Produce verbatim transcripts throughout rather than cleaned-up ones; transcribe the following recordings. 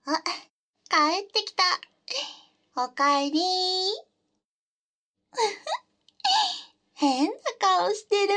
あ、帰ってきた。おかえりー。変な顔してる。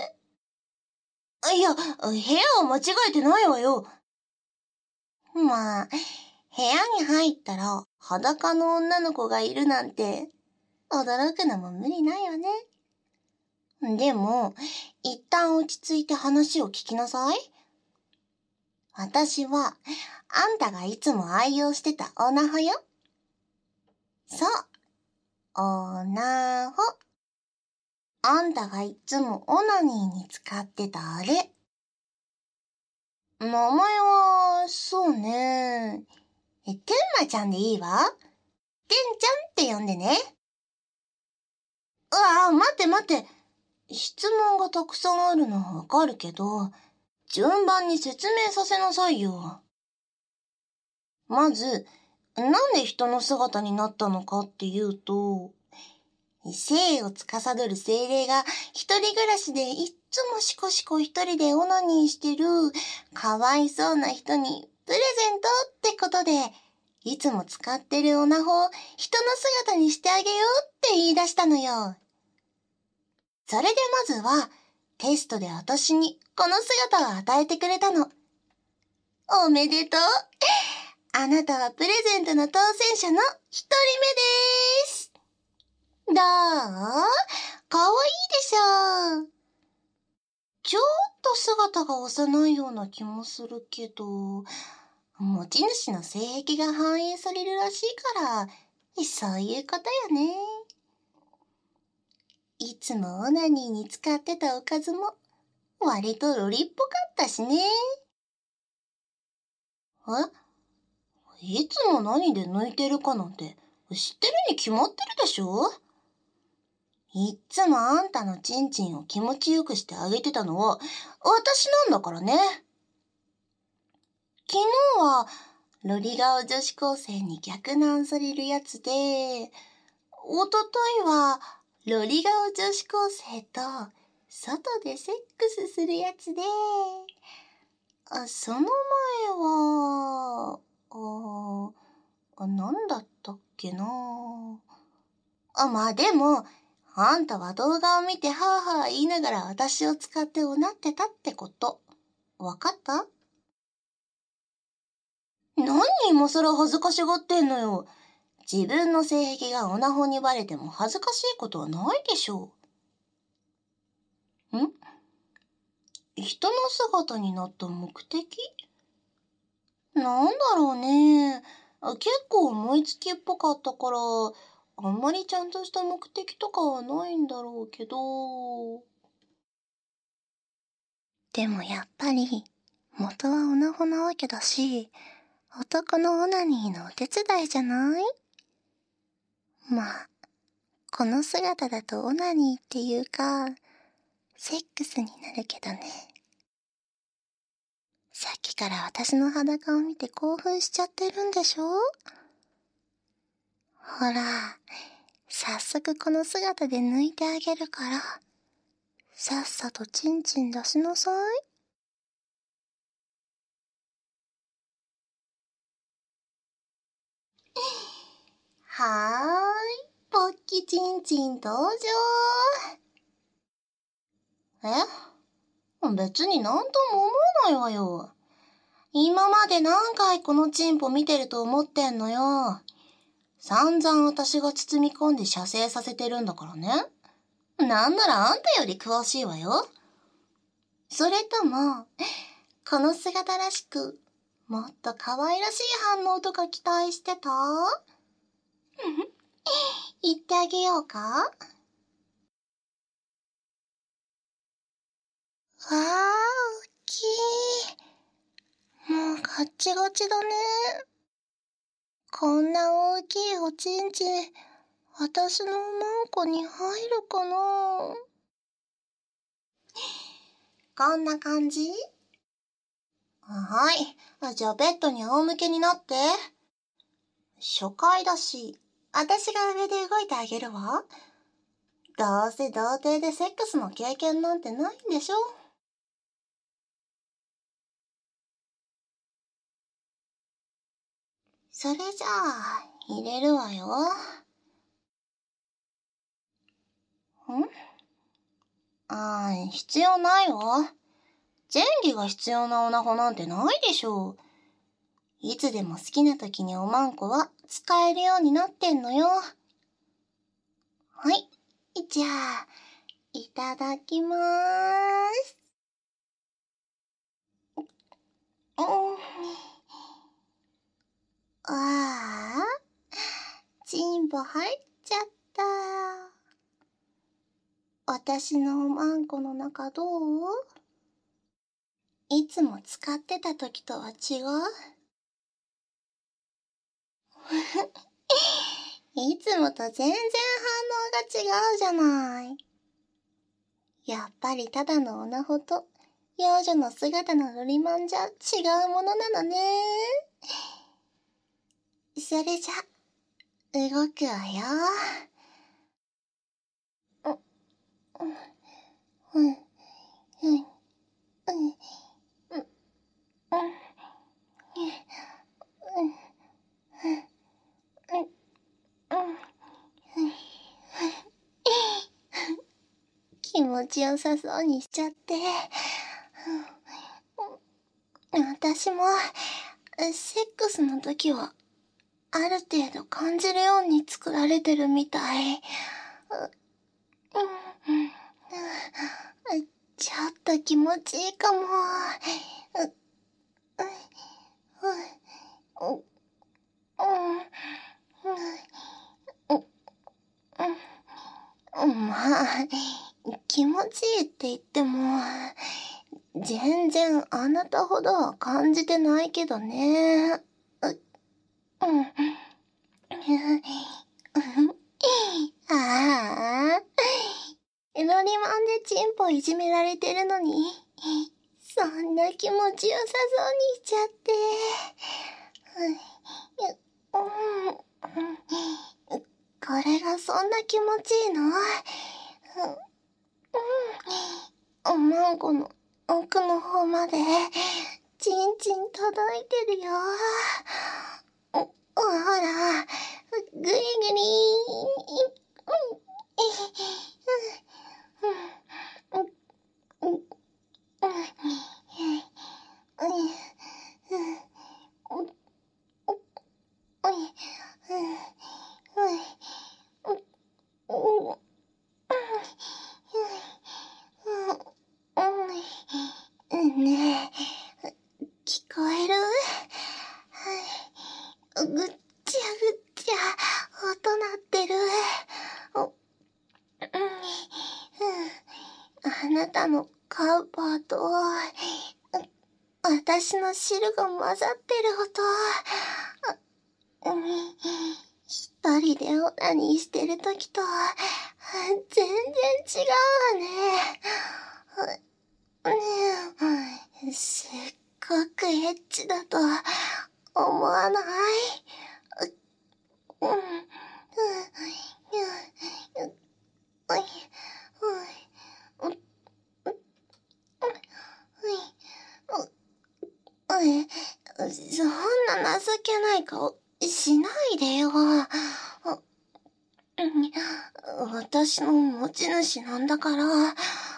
いや、部屋を間違えてないわよ。まあ、部屋に入ったら裸の女の子がいるなんて、驚くのも無理ないわね。でも、一旦落ち着いて話を聞きなさい。私は、あんたがいつも愛用してたオナホよ。そう、オナホ。あんたがいつもオナニーに使ってたあれ。名前は、そうね。え、てんまちゃんでいいわ。てんちゃんって呼んでね。うわぁ、待って待って。質問がたくさんあるのはわかるけど、順番に説明させなさいよ。まず、なんで人の姿になったのかっていうと、生を司る精霊が一人暮らしでいっつもシコシコ一人でオナニーしてるかわいそうな人にプレゼントってことで、いつも使ってるオナホを人の姿にしてあげようって言い出したのよ。それでまずはテストで私にこの姿を与えてくれたの。おめでとう。あなたはプレゼントの当選者の一人目です。どう？かわいいでしょ？ちょっと姿が幼いような気もするけど、持ち主の性癖が反映されるらしいから、そういうことよね。いつもオナニーに使ってたおかずも、割とロリっぽかったしね。え？いつも何で抜いてるかなんて知ってるに決まってるでしょ？いっつもあんたのチンチンを気持ちよくしてあげてたのは私なんだからね。昨日はロリ顔女子高生に逆難されるやつで、おとといはロリ顔女子高生と外でセックスするやつで、あその前は、あ、あ、なんだったっけな。あ、まあでも、あんたは動画を見てはぁはぁ言いながら私を使っておなってたってこと。わかった？何今更恥ずかしがってんのよ。自分の性癖がオナホにバレても恥ずかしいことはないでしょう。ん？人の姿になった目的？なんだろうね。結構思いつきっぽかったから、あんまりちゃんとした目的とかはないんだろうけど。でもやっぱり、元はオナホなわけだし、男のオナニーのお手伝いじゃない？まあ、この姿だとオナニーっていうか、セックスになるけどね。さっきから私の裸を見て興奮しちゃってるんでしょ？ほら、早速この姿で抜いてあげるから、さっさとチンチン出しなさい。はーい、ポッキチンチン登場。え？別になんとも思わないわよ。今まで何回このチンポ見てると思ってんのよ。散々私が包み込んで射精させてるんだからね。なんならあんたより詳しいわよ。それとも、この姿らしく、もっと可愛らしい反応とか期待してた？言ってあげようか？わー、大きい。もうガッチガチだね。こんな大きいおちんちん、私のマンコに入るかな？こんな感じ？はい。じゃあベッドに仰向けになって。初回だし、私が上で動いてあげるわ。どうせ童貞でセックスの経験なんてないんでしょ？ それじゃあ、入れるわよ。ん？あー、必要ないわ。前戯が必要なオナホなんてないでしょう。いつでも好きな時におまんこは使えるようになってんのよ。はい、じゃあ、いただきまーす。うん、ああ、チンポ入っちゃった。私のおまんこの中どう？いつも使ってた時とは違う？いつもと全然反応が違うじゃない。やっぱりただのオナホと幼女の姿のロリマンじゃ違うものなのね。それじゃ、動くわよ。うん、うん、うん、うん、うん、うん、気持ちよさそうにしちゃって。私も、セックスの時は、ある程度感じるように作られてるみたい。ちょっと気持ちいいかも。まあ、気持ちいいって言っても、全然あなたほどは感じてないけどね。うん。ああ、ロリマンでチンポいじめられてるのに、そんな気持ちよさそうにしちゃって。これがそんな気持ちいいの？おまんこの奥の方までチンチン届いてるよ。ほら、ぐりぐり。ねえ、聞こえる？ぐっちゃぐっちゃ音鳴ってる。あなたのカウパーと私の汁が混ざってる音。一人でオナニーしてるときと全然違うわね。すっごくエッチだと思わない？うん、うん、うん、そんな情けない顔しないでよ。私の持ち主なんだから、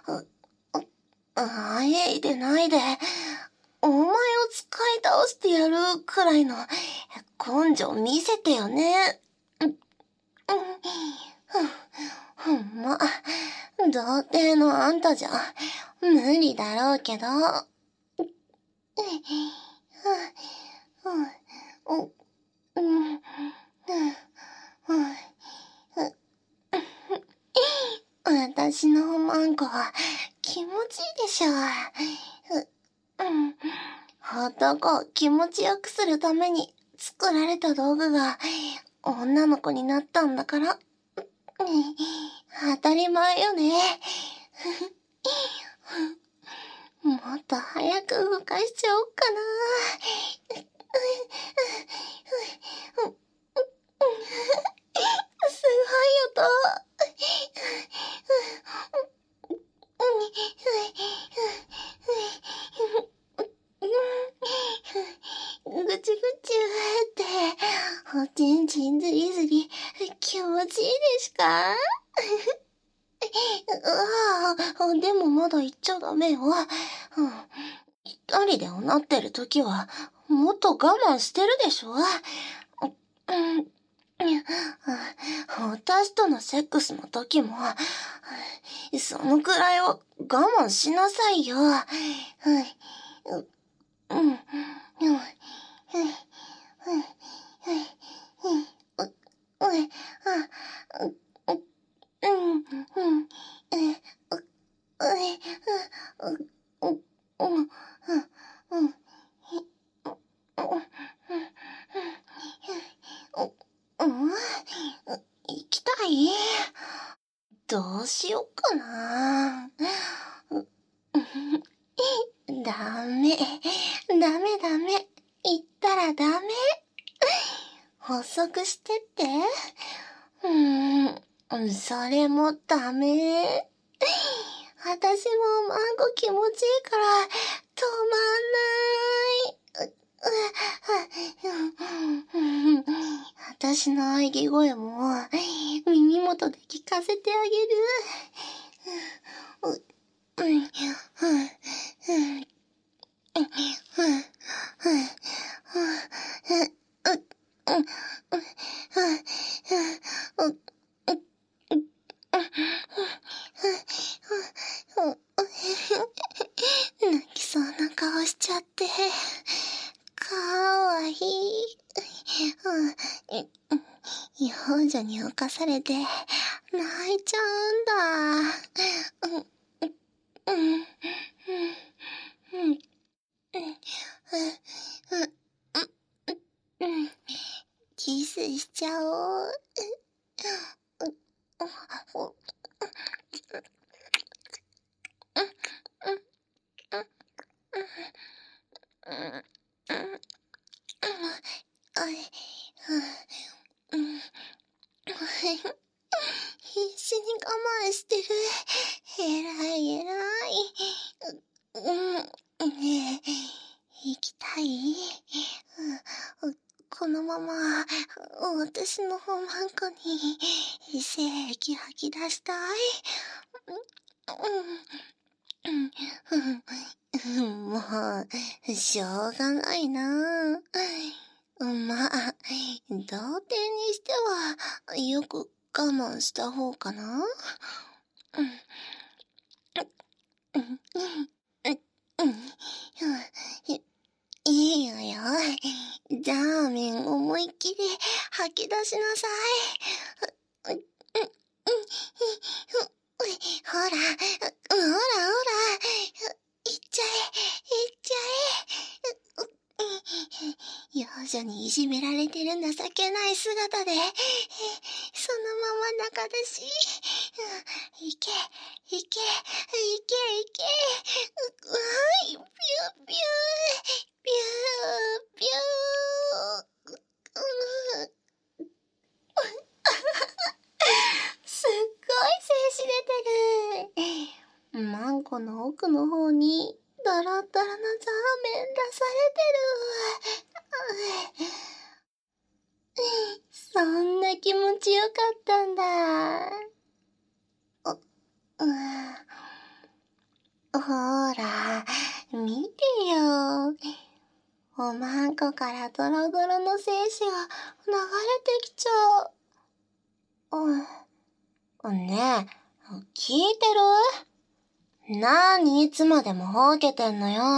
あえいでないで、お前を使い倒してやるくらいの根性見せてよね。ほんま、童貞のあんたじゃ無理だろうけど。私のおまんこは気持ちいいでしょ。男を気持ちよくするために作られた道具が女の子になったんだから、当たり前よね。もっと早く動かしちゃおっかな。すごい音。ぐちぐちっておちんちんずりずり、気持ちいいですか？うわぁ、でもまだ言っちゃダメよ。一人でおなってる時は、もっと我慢してるでしょ？私とのセックスの時も、そのくらいは我慢しなさいよ。行きたい？どうしよっかな。ダメ。ダメダメ。言ったらダメ。遅くしてって。うーん、それもダメ。私もマンゴ気持ちいいから止まんない。私の喘ぎ声も耳元で聞かせてあげる。泣きそうな顔しちゃって、かわいい。幼女に侵されて泣いちゃうんだ。キスしちゃおう。必死に我慢してる。えらいえらい。うん、ねえ、行きたい？このまま私のマンコに精液吐き出したい。もう、しょうがないな。まあ、童貞にしては、よく我慢した方かな。いいわよ。ザーメン思いっきり吐き出しなさい。ほら、ほらほら、いっちゃえ、いっちゃえ。幼女にいじめられてる情けない姿で、そのまま中出し。いけ、いけ、いけ、いけ。うわい、ピューピュー、ピューピュー。すっごい精子出てる。マンコの奥の方にドロドロのザーメン出されてる。そんな気持ちよかったんだ。ほら、見てよ。おまんこからドロドロの精子が流れてきちゃう。うん。ねえ、聞いてる？なーにいつまでもほうけてんのよ。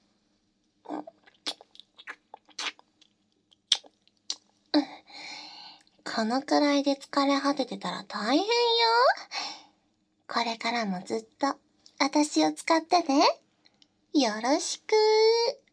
このくらいで疲れ果ててたら大変よ。これからもずっと私を使ってね。よろしくー。